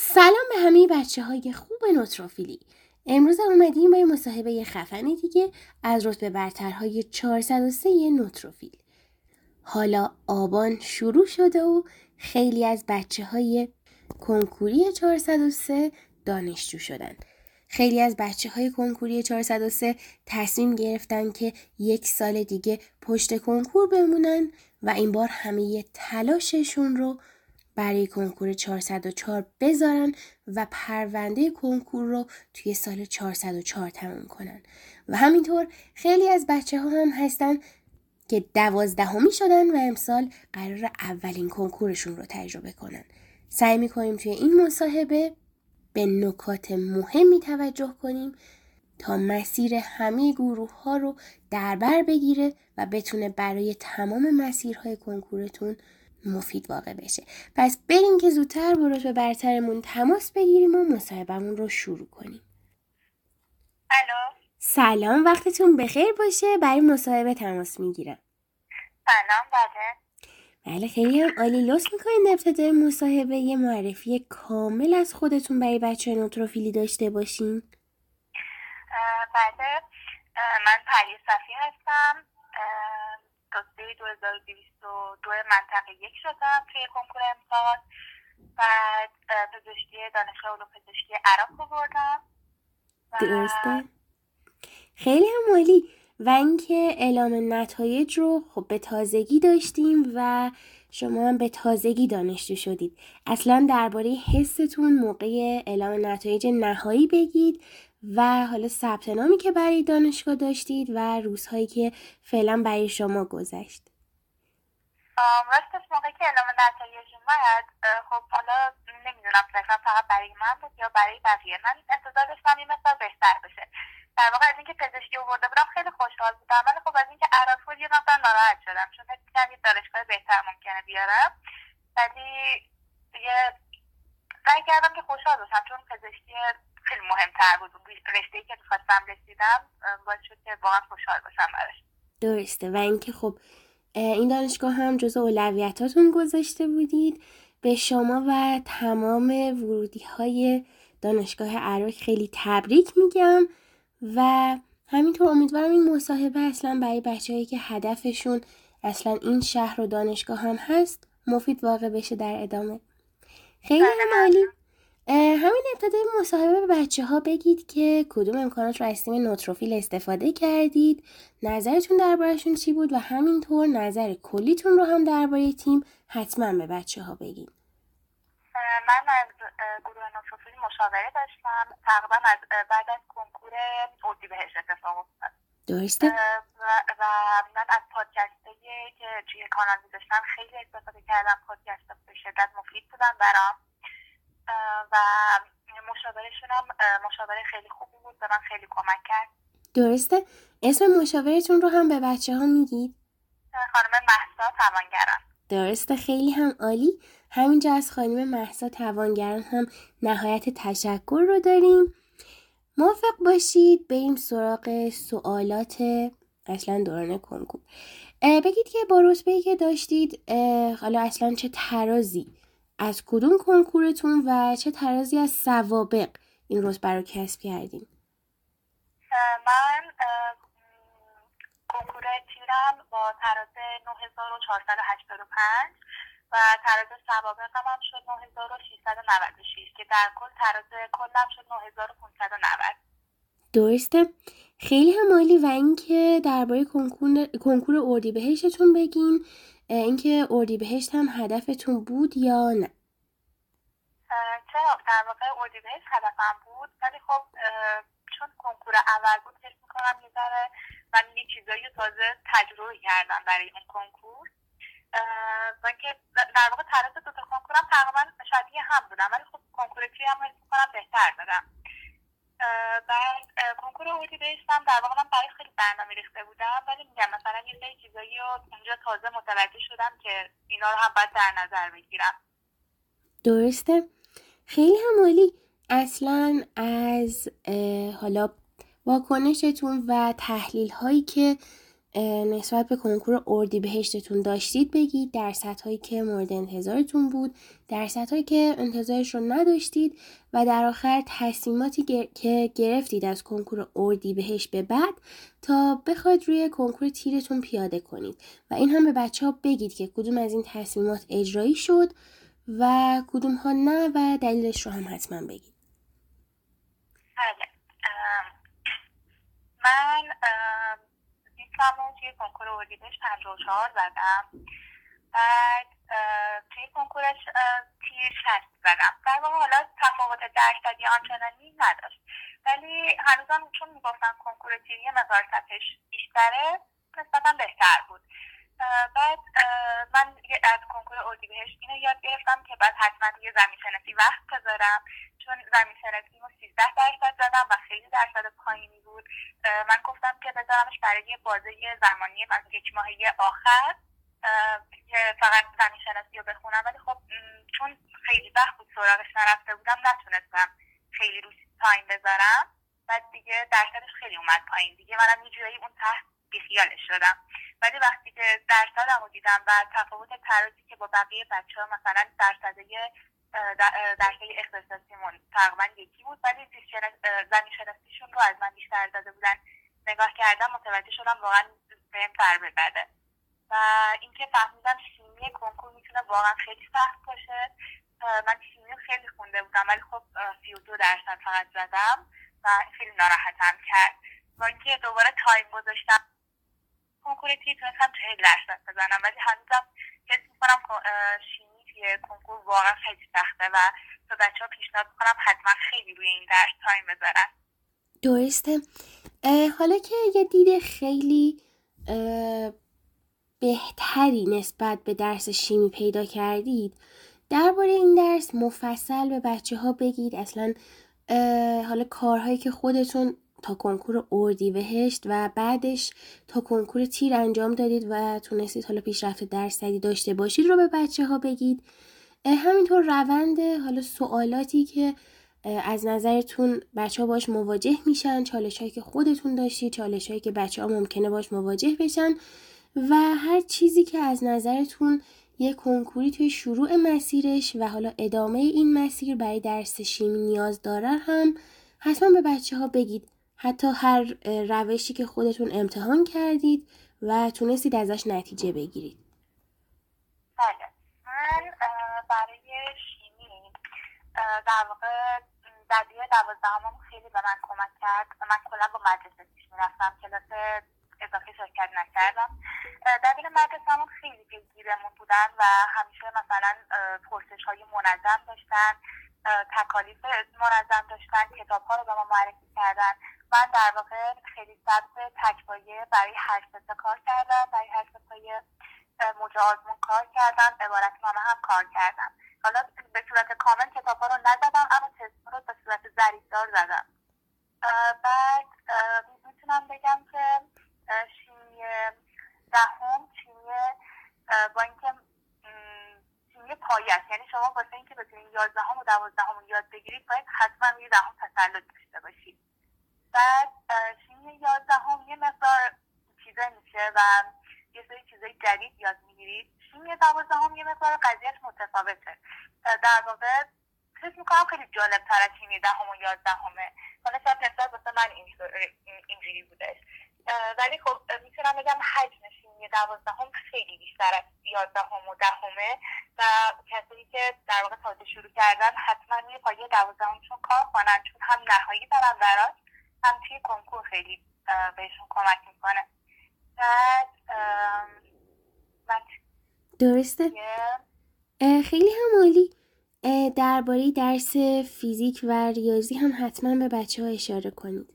سلام به همه بچه های خوب نوتروفیلی. امروز اومدیم با یه مصاحبه خفنی دیگه از رتبه برترهای 403 نوتروفیل. حالا آبان شروع شده و خیلی از بچه های کنکوری 403 دانشجو شدن. خیلی از بچه های کنکوری 403 تصمیم گرفتن که یک سال دیگه پشت کنکور بمونن و این بار همه تلاششون رو برای کنکور 404 بذارن و پرونده کنکور رو توی سال 404 تموم کنن. و همینطور خیلی از بچه ها هم هستن که 12می شدن و امسال قرار اولین کنکورشون رو تجربه کنن. سعی میکنیم توی این مصاحبه به نکات مهمی توجه کنیم تا مسیر همه گروه ها رو در بر بگیره و بتونه برای تمام مسیرهای کنکورتون مفید واقع بشه. پس بریم که زودتر با رتبه برترمون تماس بگیریم و مصاحبهمون رو شروع کنیم. سلام، وقتتون بخیر باشه. برای مصاحبه تماس میگیرم. سلام. بله خیلی هم عالی. لطف میکنین ابتدای مصاحبه یه معرفی کامل از خودتون برای بچه نوتروفیلی داشته باشین. بله، من پری صفی هستم. رتبه 2202 منطقه 1 شدم توی کنکور امسال. بعد پزشکی دانشگاه علوم پزشکی عراق رو بردم. درسته؟ خیلی هم عالی. و اینکه اعلام نتایج رو خب به تازگی داشتیم و شما هم به تازگی دانشجو شدید. اصلا درباره حستون موقع اعلام نتایج نهایی بگید و حالا ثبت نامی که برای دانشگاه داشتید و روزهایی که فعلا برای شما گذشت. راستش موقعی که اعلام نتایج اومد، خب حالا نمیدونم فقط برای من بود یا برای بقیه. من انتظار داشتم این مقدار بهتر بشه. در واقع از اینکه پزشکی آورده بودم خیلی خوشحال بودم، ولی خب از اینکه عراق بود یه مقدار ناراحت شدم، چون حس می‌کردم یه دانشگاه بهتر ممکنه بیارم. ولی سعی کردم که خوشحال باشم، چون پزشکی خیلی مهمتر بود. رشته‌ای که می‌خواستم رسیدم باعث شد که واقعا خوشحال باشم براش. درسته. و اینکه خب این دانشگاه هم جزو اولویتاتون گذاشته بودید. به شما و تمام ورودی‌های دانشگاه عراق خیلی تبریک میگم و همینطور امیدوارم این مصاحبه اصلا برای بچه‌هایی که هدفشون اصلا این شهر و دانشگاه هم هست مفید واقع بشه در ادامه. خیلی هم عالی. همین ابتدای مصاحبه به بچه‌ها بگید که کدوم امکانات رو از تیم نوتروفیل استفاده کردید، نظرتون درباره‌شون چی بود و همینطور نظر کلیتون رو هم درباره تیم حتما به بچه‌ها بگید. من از گروه نوتروفیل مشاوره داشتم تقریبا بعد از کنکور اردیبهشت اتفاق افتاد. درسته؟ و من از پادکستایی که توی کانال می‌ذاشتم خیلی استفاده کردم. پادکست‌ها به شدت مفید بودن برام و مشاورشون هم مشاوره خیلی خوبی بود، به من خیلی کمک کرد. درسته؟ اسم مشاورتون رو هم به بچه‌ها میگید؟ خانم مهسا توانگران. درسته، خیلی هم عالی. همینجا از خانم مهسا توانگران هم نهایت تشکر رو داریم. موافق باشید بریم سراغ سوالات اصلا دوران کنکور. بگید که با رتبه‌ای که داشتید حالا اصلا چه ترازی از کدوم کنکورتون و چه ترازی از سوابق این رتبه رو کسب کردین؟ من کنکور تیرم با تراز 9485 و تراز سوابقم هم شد 9696 که در کل تراز کلم شد 9590. درسته؟ خیلی هم عالی. و اینکه درباره کنکور اردیبهشتتون بگین، اینکه اردیبهشت هم هدفتون بود یا نه؟ چرا در واقع اردیبهشت هدفم بود، ولی خب چون کنکور اول بود حس می‌کنم یه ذره من یه چیزایی رو تازه تجربه کردم برای اون کنکور و اینکه در واقع تراز دوتا کنکورم تقریبا شبیه هم بودم، ولی خب کنکور تیرم هم حس می‌کنم بهتر دادم. بعد کنکور اردیبهشت هم در واقع من برای خیلی برنامه ریخته بودم، ولی میگم مثلا یه سری چیزایی رو اونجا تازه متوجه شدم که اینا رو هم باید در نظر بگیرم. درسته؟ خیلی هم عالی. اصلا از حالا واکنشتون و تحلیل هایی که نسبت به کنکور اردیبهشتتون داشتید بگید، درصدهایی که مورد انتظارتون بود، درصدهایی که انتظارش رو نداشتید و در آخر تصمیماتی که گرفتید از کنکور اردیبهشت به بعد تا بخواید روی کنکور تیرتون پیاده کنید و این هم به بچه ها بگید که کدوم از این تصمیمات اجرایی شد و کدوم ها نه و دلیلش رو هم حتما بگید. من لیستم توی کنکور اردیبهشت 54 زدم. بعد توی کنکورش تیر 60 زدم. در واقع حالا تفاوت درصدی آنچنانی نداشت، ولی هنوزم چون میگفتم کنکور تیر یه مقدار سطحش بیشتره نسبتا بهتر بود. بعد من از کنکور اردیبهشت اینو یاد گرفتم که بعد حتما یه زمین شناسی وقت بذارم، چون زمین شناسی رو 13% زدم و خیلی درصد پایینی بود. من گفتم که بذارمش برای بازه زمانی مثلا 1 ماهه آخر که فقط زمین شناسی رو بخونم، ولی خب چون خیلی وقت بود سراغش نرفته بودم نتونستم خیلی روش تایم بذارم. بعد دیگه درصدش خیلی اومد پایین، دیگه منم یه جورایی اون تحت بیخیالش شدم. ولی وقتی که درصدم رو دیدم و تفاوت ترازی که با بقیه بچه‌ها مثلا درصد اختصاصیمون تقریبا یکی بود، ولی زمین شناسیشون رو از من بیشتر داده بودن نگاه کردم، متوجه شدم واقعا بهم بر بده و اینکه فهمیدم شیمی کنکور میتونه واقعا خیلی سخت باشه. من شیمی رو خیلی خونده بودم ولی خب 32% فقط زدم و خیلی ناراحتم کرد. و اینکه دوباره تایم گذاشتم کنکور تیر تونستم 40% بزنم، ولی هنوزم حس میکنم شیمی توی کنکور واقعا خیلی سخته و به بچه‌ها پیشنهاد میکنم حتما خیلی روی این درس تایم بذارن. درسته. حالا که یه دید خیلی بهتری نسبت به درس شیمی پیدا کردید، درباره این درس مفصل به بچه ها بگید. اصلا حالا کارهایی که خودتون تا کنکور اردیبهشت و بعدش تا کنکور تیر انجام دادید و تونستید حالا پیشرفت درصدی داشته باشید رو به بچه ها بگید. همینطور روند حالا سوالاتی که از نظرتون بچه ها باش مواجه میشن، چالش هایی که خودتون داشتید، چالش هایی که بچه ها ممکنه باش مواجه بشن و هر چیزی که از نظرتون یه کنکوری توی شروع مسیرش و حالا ادامه این مسیر برای درس شیمی نیاز داره هم حتما به بچه ها بگید. حتی هر روشی که خودتون امتحان کردید و تونستید ازش نتیجه بگیرید. بله، من برای شیمی در واقع دبیر 12 خیلی به من کمک کرد. من کلا با مدرسه پیش میرفتم، کلاس اضافه شرکت نکردم. دبیر مدرسه‌مون خیلی پیگیرمون بودن و همیشه مثلا پرسش های منظم داشتن، تکالیف منظم داشتن، کتاب ها رو به ما معرفی کردن. من در واقع خیلی سبز تک‌پایه برای 8 تا کار کردم، برای 8 تای موجه آزمون کار کردم، عبارتنامه هم کار کردم. حالا به صورت کامل کتاب ها رو نزدم، اما تست رو به صورت ظریف‌دار زدم. بعد میتونم بگم که شیمی دهم شیمی با اینکه شیمی پایه است، یعنی شما واسه اینکه بتونید 11 و 12 یاد بگیرید باید حتما روی 10 تسلط داشته باشید. بعد شیمی 11 یه مقدار چیزا میشه و یه سری چیزای جدید یاد میگیرید. شیمی 12 یه مقدار قضیهش متفاوته. در واقع فکر میکنم خیلی جالب تر از شیمی 10 و 11. حالا شاید نسبت واسه من اینجوری بودش، ولی خب میتونم بگم حجم شیمی 12 خیلی بیشتر از 11 و 10 و کسایی که در واقع تازه شروع کردن حتما روی پایه 12 چون کار کنن، چون هم نهایی دارن براش هم توی کنکور خیلی بهشون کمک میکنه. بعد درسته. خیلی هم عالی. درباره درس فیزیک و ریاضی هم حتما به بچه ها اشاره کنید.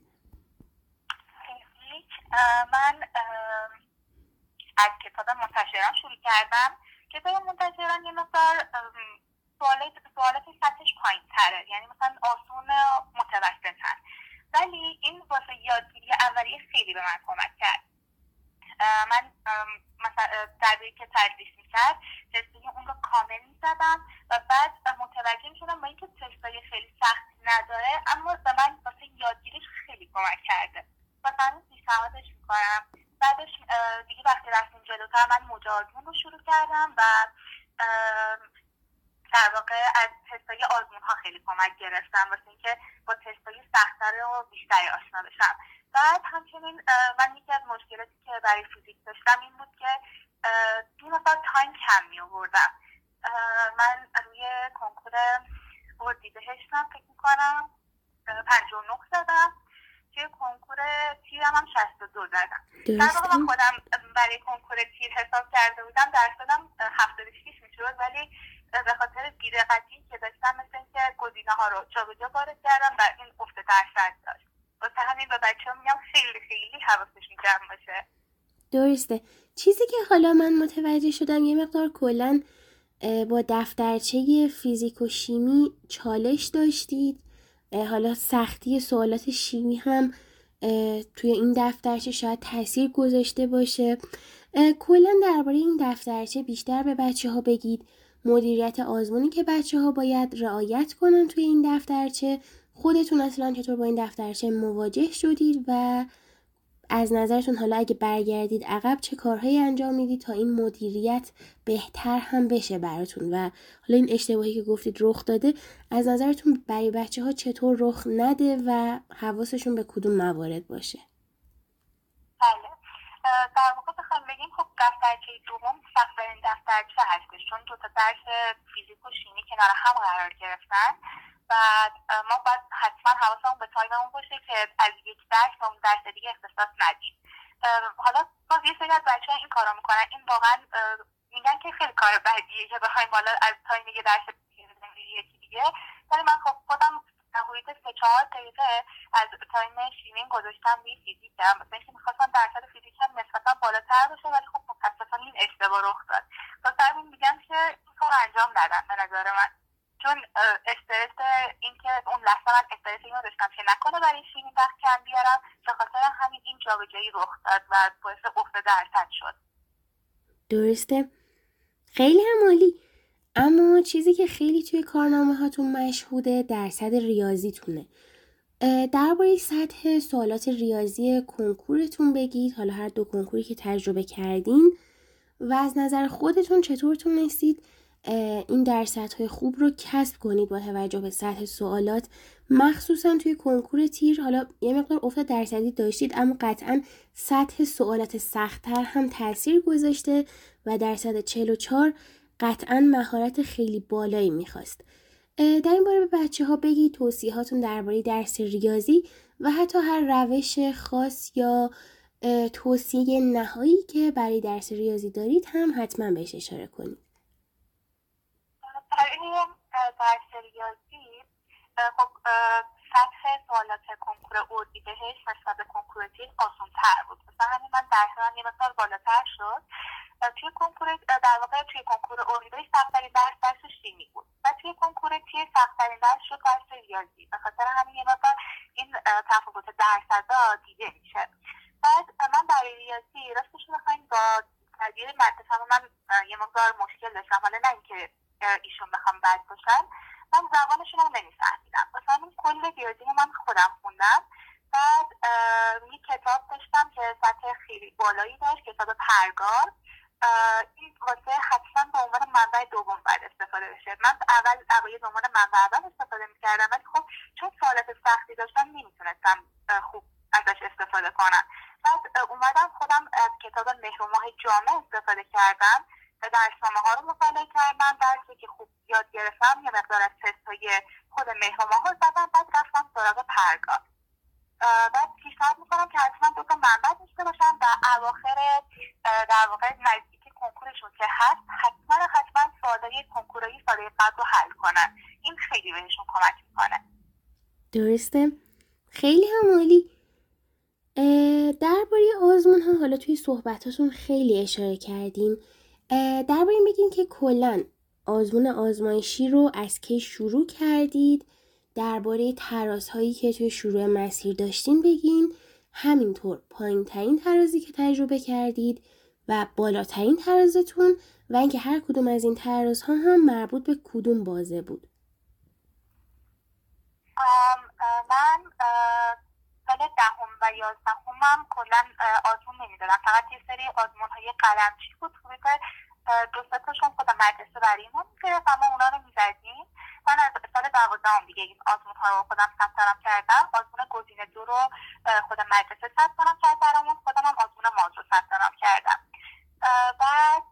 فیزیک من از کتاب منتشران شروع کردم. کتاب منتشران یه مقدار سوالات سطحش پایین تره، یعنی مثلا آسون متوسط هست، ولی این واسه یادگیری اولیه خیلی به من کمک کرد. من مثلا درباره که تدریس میکرد تستای اون رو کامل میزدم و بعد متوجه میشدم با اینکه تستای خیلی سختی نداره اما به من واسه یادگیریش خیلی کمک کرده. مثلا پیشنهادش میکنم. بعدش جلوتر من موج آزمون رو شروع کردم و در واقع از تستای آزمون ها خیلی کمک گرفتم واسه اینکه با تستای سخت‌تر و بیشتری آشنا بشم. بعد همچنین من یکی از مشکلاتی که برای فیزیک داشتم این بود که دو مقدار تایم کم می آوردم. من روی کنکور اردیبهشتم فکر میکنم 59 زدم، توی کنکور تیرم هم 62 زدم. در واقع من خودم برای کنکور تیر حساب کرده بودم درصدم 76 میشد، ولی به خاطر بی‌دقتی که داشتم مثل اینکه گزینه ها رو جابجا وارد کردم و این افت درصد داشت. واسه همین به بچه‌ها میگم خیلی خیلی حواسشون جمع باشه. درسته. چیزی که حالا من متوجه شدم یه مقدار کلاً با دفترچه فیزیک و شیمی چالش داشتید. حالا سختی سوالات شیمی هم توی این دفترچه شاید تاثیر گذاشته باشه. کلاً درباره این دفترچه بیشتر به بچه‌ها بگید. مدیریت آزمونی که بچه‌ها باید رعایت کنن توی این دفترچه، خودتون اصلا چطور با این دفترچه مواجه شدید و از نظرتون حالا اگه برگردید عقب چه کارهایی انجام میدید تا این مدیریت بهتر هم بشه براتون و حالا این اشتباهی که گفتید رخ داده از نظرتون برای بچه‌ها چطور رخ نده و حواسشون به کدوم موارد باشه؟ بله، در واقع بخوام بگیم خب دفترچه دوم سخت‌ترین دفترچه هستش، چون دو تا درس فیزیک و شیمی کنار هم قرار گرفتن. بعد ما باید حتما حواسمون به تایممون باشه که از یک درس به اون درس دیگه اختصاص ندیم. حالا باز یه سری از بچه‌ها این کارو میکنن، این واقعا میگن که خیلی کار بدیه که بخوایم بالا از تایم یه درس یکی دیگه، ولی من خب خودم حدود 3-4 دقیقه از تایم شیمین گذاشتم روی فیزیکم، مثلا اینکه میخواستم درصد فیزیکم نسبتا بالاتر باشه، ولی خب متاسفانه این اشتباه رخ داد. واسه همین میگم که این کار انجام ندم به نظر من، چون استرس این که اون لحظه من استرس اینو داشتم که نکنه برای شیمین وقت کم بیارم، به خاطر همین این جابجایی رخ داد و باعث افت درصد شد. درسته. خیلی هم عالی. اما چیزی که خیلی توی کارنامه هاتون مشهوده درصد ریاضیتونه. درباره سطح سوالات ریاضی کنکورتون بگید، حالا هر دو کنکوری که تجربه کردین و از نظر خودتون چطور تونستید این درصدهای خوب رو کسب کنید با توجه به سطح سوالات، مخصوصا توی کنکور تیر. حالا یه مقدار افت درصدی داشتید اما قطعا سطح سوالات سخت‌تر هم تاثیر گذاشته و درصد 44 قطعا مهارت خیلی بالایی میخواست. در این باره به بچه‌ها بگید توصیهاتون درباره درس ریاضی و حتی هر روش خاص یا توصیه نهایی که برای درس ریاضی دارید هم حتما بهش اشاره کنید. برای درس ریاضی خب سطح سوالات کنکور اردیبهشت نسبت به کنکور تیر آسان‌تر بود، مثلا همین من درصدم یه مقدار بالاتر شد. توی کنکور در واقع توی کنکور اردیبهشت سخت‌ترین درس شیمی بود و توی کنکور تیر سخت‌ترین درس شد درس ریاضی، به خاطر همین یه مقدار این تفاوت درصدا دیده میشه. بعد من برای ریاضی راستش رو بخوایم با تدبیر منطقه من یه مقدار مشکل داشتم، حالا نه اینکه ایشون بخوام بد باشن، من زبانشون رو نمیفهمیدم، مثلا کل ریاضی من خودم خوندم. بعد یه کتاب داشتم که سطح خیلی بالایی داشت، کتاب پرگار. این واسه حتما به عنوان منبع دوم باید استفاده بشه. من اوایل به عنوان منبع اول استفاده میکردم، ولی خب چون سوالات سختی داشتم نمیتونستم خوب ازش استفاده کنم. بعد اومدم خودم از کتاب مهر و ماه جامع استفاده کردم، درسنامه ها رو مطالعه کردم، درسی که خوب یاد گرفتم یه مقدار از تست‌های خود مهر و ماه رو زدم، بعد رفتم سراغ پرگار. بعد پیشنهاد میکنم که حتما دو تا منبع داشته باشن و اواخر در واقع نزدیک کنکورشون که هست حتما سوالای کنکورای سال قبل رو حل کنن، این خیلی بهشون کمک میکنه. درسته. خیلی هم عالی. درباره آزمون ها حالا توی صحبتاتون خیلی اشاره کردین. درباره این بگین که کلاً آزمون آزمایشی رو از کی شروع کردید، درباره ترازهایی که توی شروع مسیر داشتین بگین، همینطور پایین ترین ترازی که تجربه کردید و بالاترین ترازتون و اینکه هر کدوم از این ترازها هم مربوط به کدوم بازه بود. من سال 10 و و 11 کلا آزمون نمیدادن، فقط یه سری آزمون‌های قلمچی بود. حدود 2-3 تاشون خود مدرسه برای ما میگرفت، اما اونا رو میزدیم. من از سال 12 دیگه این آزمون‌ها رو خودم ثبت نام کردم. آزمون گزینه 2 رو خود مدرسه ثبت نام کرد برامون، خودم هم آزمون ماز رو ثبت نام کردم. بعد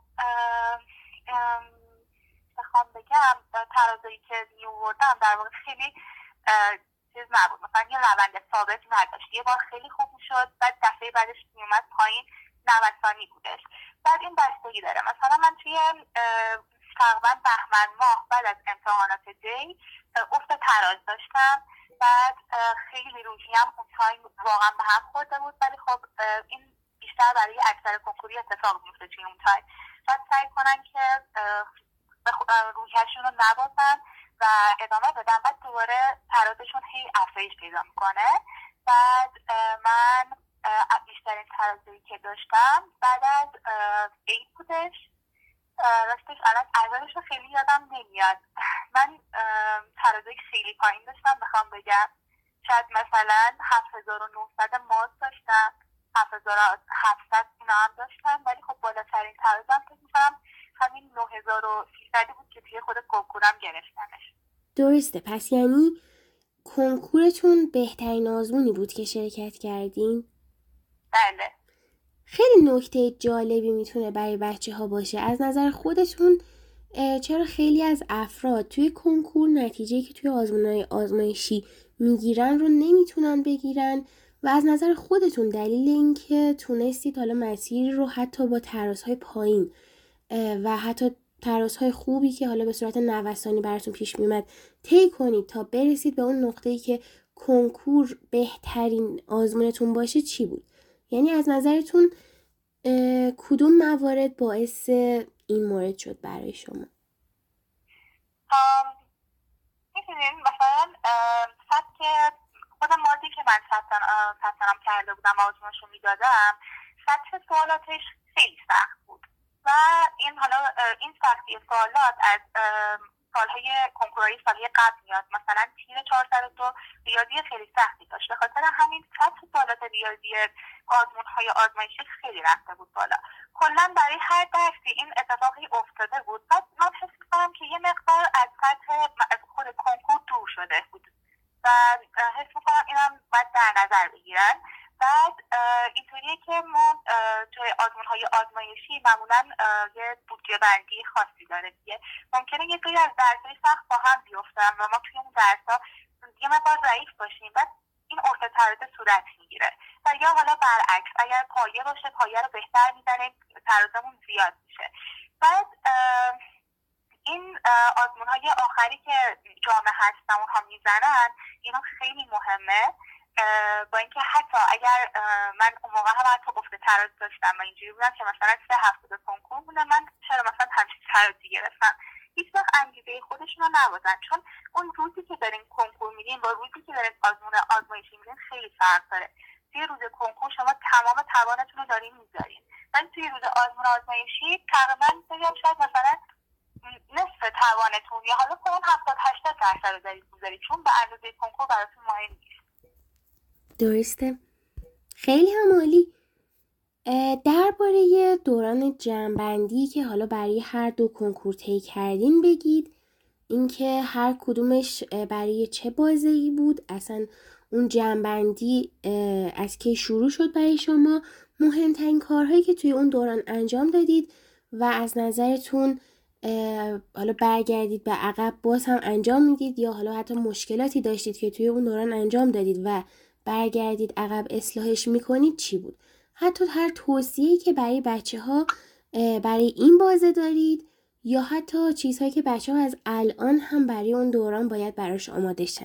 بخوام بگم ترازایی که میوردم در واقع خیلی چیز نبود، مثلا یه روند ثابت نداشت. یه بار خیلی خوب میشد، بعد دفعه بعدش میومد پایین، نوسانی بودش. بعد این بستگی داره. مثلا من توی تقریبا بهمن ماه بعد از امتحانات دی افت تراز داشتم. بعد خیلی روحیم اون تایم واقعا به هم خورده بود، ولی خب این بیشتر برای اکثر کنکوری اتفاق میفته توی اون تایم. بعد سعی کنن که روحیشون رو نبازن و ادامه بدن. بعد دوباره ترازشون هی افزایش پیدا میکنه. بعد من بیشترین ترازی که داشتم بعد از عید بودش. راستش الان عددش رو خیلی یادم نمیاد. من ترازی خیلی پایین داشتم، بخوام بگم شاید مثلا 7900 ماز داشتم، 7700 اینا هم داشتم، ولی خب بالاترین ترازم فکر می‌کنم همین 9300 بود که توی خود کنکورم گرفتمش. درسته. پس یعنی کنکورتون بهترین آزمونی بود که شرکت کردین؟ بله. خیلی نکته جالبی میتونه برای بچه‌ها باشه. از نظر خودتون چرا خیلی از افراد توی کنکور نتیجه‌ای که توی آزمون‌های آزمایشی میگیرن رو نمیتونن بگیرن و از نظر خودتون دلیل این که تونستید حالا مسیر رو حتی با ترازهای پایین و حتی ترازهای خوبی که حالا به صورت نوسانی براتون پیش میومد طی کنید تا برسید به اون نقطه‌ای که کنکور بهترین آزمونتون باشه چی بود؟ یعنی از نظرتون کدوم موارد باعث این مورد شد برای شما؟ می‌دونین مثلا سطح خود مادی که من ثبت نام کرده بودم آزمونش رو میدادم، سطح سوالاتش خیلی سخت بود و این حالا این سختی سوالات از سالهای کنکورهای سالی قبل میاد. مثلا تیر 402 ریاضی خیلی سختی داشت، به خاطر همین سطح سوالات ریاضی آزمون‌های آزمایشی خیلی رفته بود بالا. کلا برای هر درسی این اتفاقی افتاده بود. بعد من حس می‌کنم که یه مقدار از سطح از خود کنکور دور شده بود و حس می‌کنم اینم باید در نظر بگیرن. بعد اینطوریه که ما توی آزمون‌های آزمایشی معمولاً یه بودجه بندی خاصی داره دیگه. ممکنه یه سری از درس‌های سخت با هم بیفتن و ما توی اون درس‌ها یه مقدار ضعیف باشیم، بعد این افت ترازه صورت میگیره. و یا حالا برعکس، اگر پایه باشه پایه رو بهتر میزنه، ترازمون زیاد میشه. بعد این آزمون‌های آخری که جامعه هستن اونها میزنن، اینا خیلی مهمه. با اینکه حتی اگر من اون موقع هم حتی افت تراز داشتم و اینجوری بودم که مثلا 3 هفته به کنکور بودم، من چرا مثلا همچین ترازی گرفتم، هیچ وقت انگیزه خودشون رو نبازن، چون اون روزی که دارین کنکور میدین با روزی که دارین آزمون آزمایشی میدین خیلی فرق داره. توی روز کنکور شما تمام توانتون رو دارین میذارین، ولی توی روز آزمون آزمایشی تقریبا بگم شاید مثلا نصف توانتون یا حالا اون 70-80% رو دارید میذارید، چون به اندازه کنکور براتون مهم نیست. درسته. خیلی هم عالی. درباره دوران جمع‌بندی که حالا برای هر دو کنکور طی کردین بگید، اینکه هر کدومش برای چه بازه‌ای بود، اصلا اون جمع‌بندی از کی شروع شد برای شما، مهمترین کارهایی که توی اون دوران انجام دادید و از نظرتون حالا برگردید به عقب باز هم انجام میدید یا حالا حتی مشکلاتی داشتید که توی اون دوران انجام دادید و برگردید عقب اصلاحش میکنید چی بود؟ حتی هر توصیه‌ای که برای بچه‌ها برای این بازه دارید یا حتی چیزهایی که بچه‌ها از الان هم برای اون دوران باید براش آماده شن.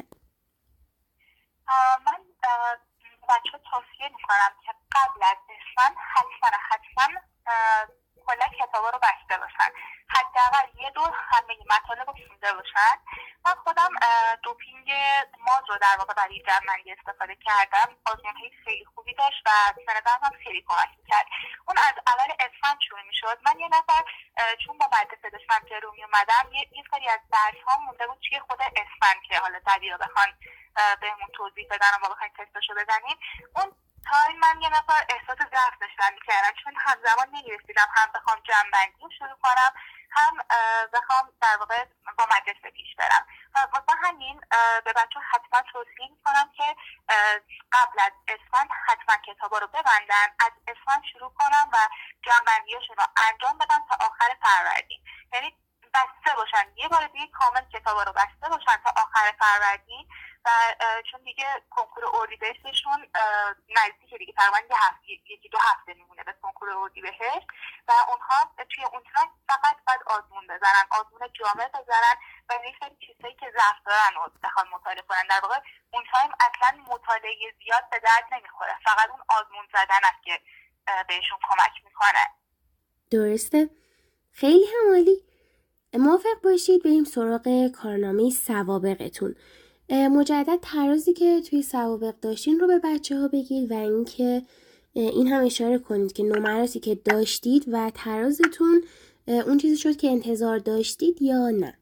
من بچه‌ها توصیه میکنم که قبل از اسفند حتما کلا کتابا رو بسته باشن، حداقل یه دور همه مطالب رو خونده باشن. من خودم دوپینگ ماز رو در واقع برای جمع‌بندی استفاده کردم. آزمون‌های خیلی خوبی داشت و سندم هم خیلی کمک می‌کرد. اون از اول اسفند شروع می‌شد. من یه نفر چون با مدرسه داشتم که رو می‌اومدم یه سری از درس‌ها مونده بود توی خود اسفند که حالا دبیرا بخوان بهمون توضیح بدن و ما بخوایم تستاشو بزنیم. اون تایم من یه نفر احساس ضعف داشتم میکردم، چون همزمان نمیرسیدم هم بخوام جمع‌بندی شروع کنم، هم بخوام در واقع با مدرسه پیش برم. و واسه همین به بچه حتما توصیه میکنم که قبل از اسفند حتما کتابا رو ببندن، از اسفند شروع کنم و جمع‌بندیاشون رو انجام بدم تا آخر فروردین. یعنی بسته باشن، یه بار دیگه کامل کتابا رو بسته باشن تا آخر فروردین. و چون دیگه کنکور اردیبهشتشون نزدیک دیگه، تقریبا یکی دو هفته میمونه به کنکور اردیبهشت و اونها توی اون تایم فقط باید آزمون بزنن، آزمون جامع بزنن و یه سری چیزایی که ضعف دارن رو بخوان مطالعه کنن. در واقع اون تایم اصلا مطالعه زیاد به درد نمیخوره، فقط اون آزمون زدن است که بهشون کمک میکنه. درسته؟ خیلی هم عالی. موافق باشید بریم سراغ کارنامه سوابقتون. مجدد ترازی که توی سوابق داشتین رو به بچه‌ها بگید و اینکه این هم اشاره کنید که نمراتی که داشتید و ترازتون اون چیزی شد که انتظار داشتید یا نه.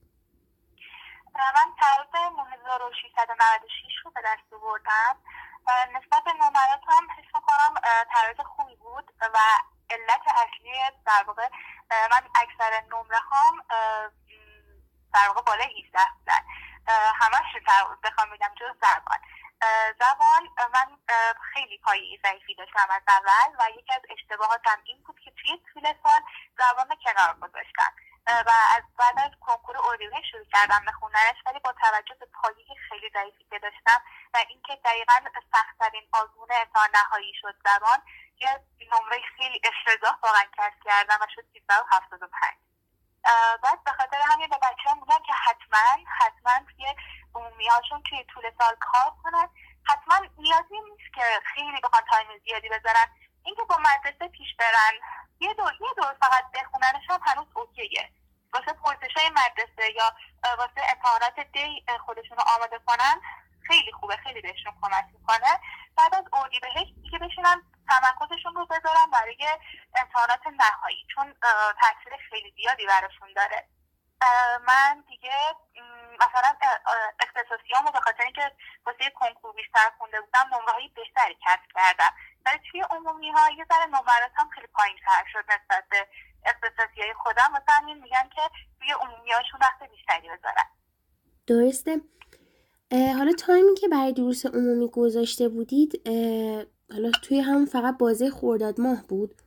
من تراز 9696 رو به دست آوردم و نسبت به نمرات هم حس می‌کنم تراز خوبی بود و علت اصلی در واقع من اکثر نمره هام در واقع بالای 17 بودن، همش بخوام بگم جز زبان من خیلی پایه ضعیفی داشتم از اول و یکی از اشتباهاتم این بود که توی طول سال زبان کنار گذاشتم و از بعد از کنکور اردیبهشت شروع کردم به خوندنش، ولی با توجه به پایه خیلی ضعیفی که داشتم و اینکه دقیقاً سخت‌ترین آزمون امتحان نهایی شد زبان، یه نمره خیلی افتضاح واقعا کسب کردم و شد 375. بعد به خاطر همین به بچه‌ها میگم که حتما توی عمومی‌هاشون توی طول سال کار کنن. حتما نیازی نیست که خیلی بخوان تایم زیادی بذارن، اینکه با مدرسه پیش برن یه دور فقط بخوننش هم هنوز اوکیه. واسه پرسش‌های مدرسه یا واسه امتحانات دی خودشون رو آماده کنن خیلی خوبه، خیلی بهشون کمک میکنه. بعد از اردیبهشت دیگه بشینن تمرکزشون رو بذارن برای امتحانات نهایی، چون تاثیر خیلی زیادی براشون داره. من دیگه مثلا اختصاصیامو به خاطر اینکه واسه کنکور بیشتر خونده بودم نمره‌های بهتری کسب کردم، ولی توی عمومی‌ها یه ذره نمراتم خیلی پایین‌تر شد نسبت به اختصاصیای خودم. واسه همین میگن که توی عمومی‌هاشون وقت بیشتری بذارن. درسته. حالا تایمی که برای دروس عمومی گذاشته بودید حالا توی هم فقط بازه خرداد ماه بود؟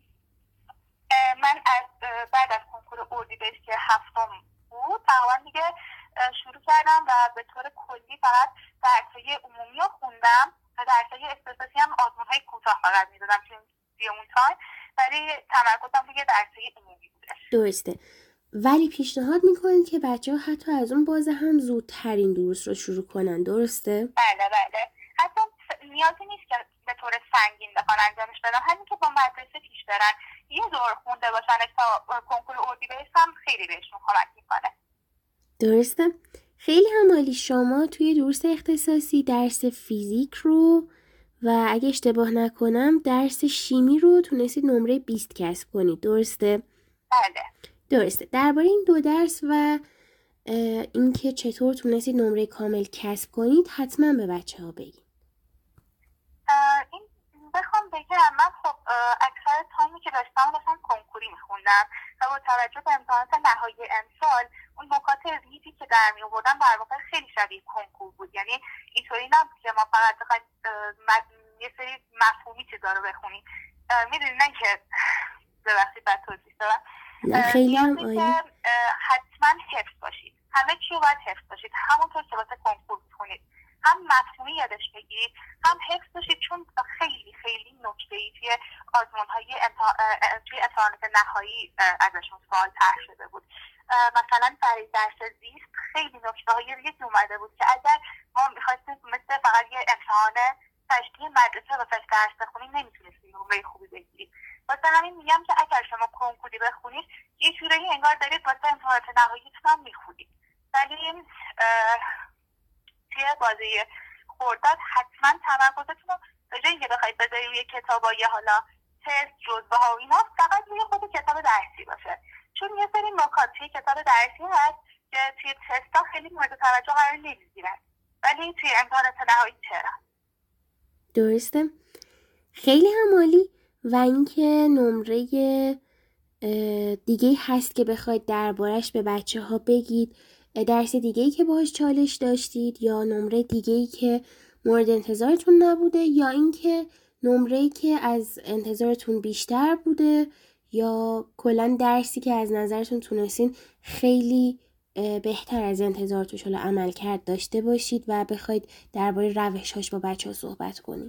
من از بعد از کنکور اردیبهشت که هفتم بود تقریبا دیگه شروع کردم و به طور کلی فقط درس‌های عمومی رو خوندم و درس‌های اختصاصی هم آزمون‌های کوتاه فقط می‌دادم توی اون تایم، ولی تمرکزم دیگه درس‌های عمومی بودش. درسته. ولی پیشنهاد میکنید که بچه‌ها حتی از اون بازه هم زودترین دروس رو شروع کنن، درسته؟ بله. حتی نیازی نیست که به طور سنگین بخوان انجامش بدن، همین که با مدرسه پیش برن یه دور خونده باشن تا کنکور اردیبهشت هم خیلی بهشون کمک میکنه. درسته. خیلی هم عالی. شما توی دروس اختصاصی درس فیزیک رو و اگه اشتباه نکنم درس شیمی رو تونستید نمره 20 کسب کنید، درسته؟ بله. درسته. درباره این دو درس و اینکه چطور تونستید نمره کامل کسب کنید حتما به بچه‌ها بگید. این بخوام بگم من خب اکثر تایمی که داشتم کنکوری میخوندم و با توجه به امتحانات نهایی امسال اون نکات ریزی که در می آوردم در واقع خیلی شبیه کنکور بود. یعنی اینطوری نبود که ما فقط بخوایم یه سری مفهومی چیزا رو بخونیم. میدونی نه که ببخشید بد توضیح دادم. خیلی هم عالی. حتما حفظ باشید، همه چی رو باید حفظ باشید، همونطور که واسه کنکور میخونید هم مفهومی یادش بگیرید هم حفظ باشید، چون خیلی خیلی نکته‌ای توی آزمون‌های توی امتحانات نهایی ازشون سوال طرح شده بود. مثلا برای درس زیست خیلی نکته‌های ریزی اومده بود که اگر ما می‌خواستیم مثل فقط یه امتحان تشکیل مدرسه واسه درس بخونیم نمیتونستیم نمره خوبی بگیریم. واسه همین میگم که اگر شما کنکوری بخونید یه جورایی انگار دارید واسه امتحانات نهاییتون هم میخونید، ولی توی بازه خرداد حتما تمرکزتون رو به جای اینکه بخواید بذارید روی کتابای حالا تست جزوه‌ها و اینا فقط روی خود کتاب درسی باشه، چون یه سری نکات توی کتاب درسی هست که توی تستا خیلی مورد توجه قرار نمیگیرن ولی توی امتحانات نهایی چرا. درسته. خیلی هم عالی. و اینکه نمره دیگه هست که بخواید دربارش به بچه ها بگید، درس دیگه‌ای که باهاش چالش داشتید، یا نمره دیگه‌ای که مورد انتظارتون نبوده، یا اینکه نمره‌ای که از انتظارتون بیشتر بوده، یا کلا درسی که از نظرتون تونستین خیلی بهتر از انتظارتون شده عمل کرد داشته باشید و بخواید درباره روش‌هاش با بچه‌ها صحبت کنید.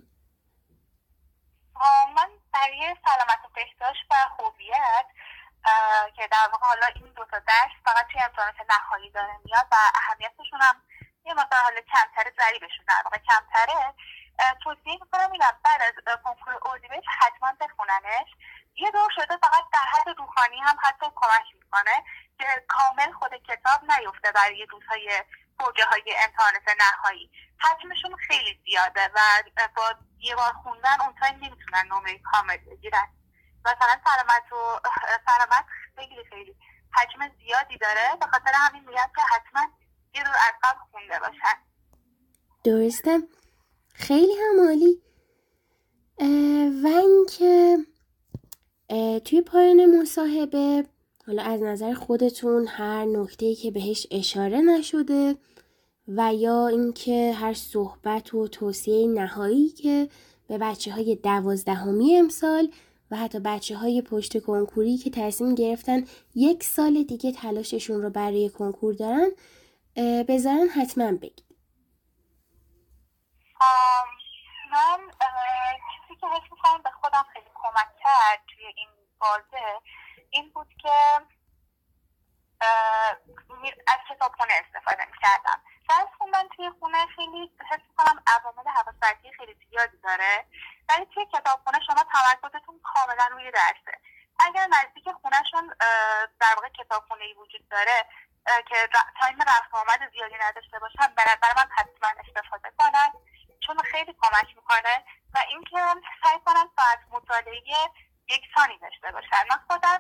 من برای سلامت و بهداشت و هویت که در واقع حالا این دو تا درس فقط توی امتحانات نهایی داره میاد و اهمیتشون هم یه مقدار حالا کمتره، ضریبشون در واقع کمتره، توصیه میکنم اینم بعد از کنکور اردیبهشت حتما بخوننش. یه دور شده فقط در حد روحانی هم حتی کمک میکنه که کامل خود کتاب نیفته برای روزهای پروژه های امتحانات نهایی. حجمشون خیلی زیاده و با یه بار خوندن اون تایم نمیتونن نمره کامل بگیرن. مثلا سلامت خیلی حجم زیادی داره، به خاطر همین میگم که حتما یه دور از قبل خونده باشن. درسته، خیلی هم عالی. و اینکه توی پایان مصاحبه حالا از نظر خودتون هر نکته‌ای که بهش اشاره نشده و یا اینکه هر صحبت و توصیه نهایی که به بچه‌های 12می امسال و حتی بچه‌های پشت کنکوری که تصمیم گرفتن 1 سال دیگه تلاششون رو برای کنکور دارن بذارن حتما بگید. من چیزی که حس می‌کنم به خودم خیلی کمک کرد توی این بازه این بود که از کتابخونه استفاده می‌کردم. درس خوندن توی خونه خیلی حس می‌کنم عوامل حواس‌پرسی خیلی زیادی داره، ولی توی کتابخونه شما تمرکزتون کاملا روی درسه. اگر نزدیک خونهشون در واقع کتابخونه‌ای وجود داره که تایم رفت آمد زیادی نداشته باشن، به نظر من حتما استفاده کنن چون خیلی کمک میکنه. و اینکه سعی کنن ساعت مطالعه یکسانی داشته باشن. من خودم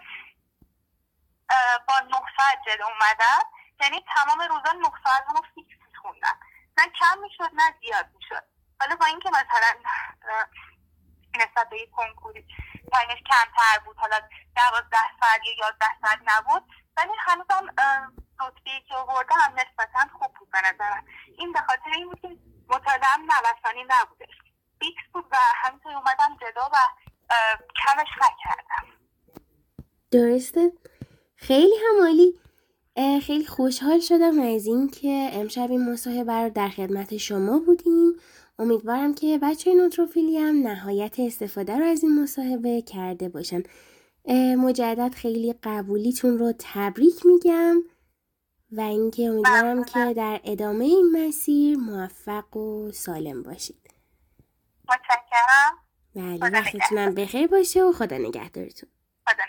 با 9 ساعت جلو اومدم، یعنی تمام روزا 9 ساعت رو فیکس میخوندم، نه کم میشد نه زیاد میشد. حالا با اینکه مثلا نسبت به کنکوری تایمش کمتر بود، حالا 12 ساعت یا 11 ساعت نبود، ولی هنوزم رتبه‌ای که آوردم نسبتا خوب بود به نظرم. این به خاطر این بود که مطالعه‌ام نوسانی نبودش، فیکس بود و همینطور اومدم جلو و کمش نکردم. درسته، خیلی هم عالی. خیلی خوشحال شدم از این که امشب این مصاحبه رو در خدمت شما بودیم. امیدوارم که بچه نوتروفیلی هم نهایت استفاده رو از این مصاحبه کرده باشن. مجدد خیلی قبولیتون رو تبریک میگم و اینکه امیدوارم که در ادامه این مسیر موفق و سالم باشید. متشکرم. بله، وقتتونم بخیر باشه و خدا نگهدارتون.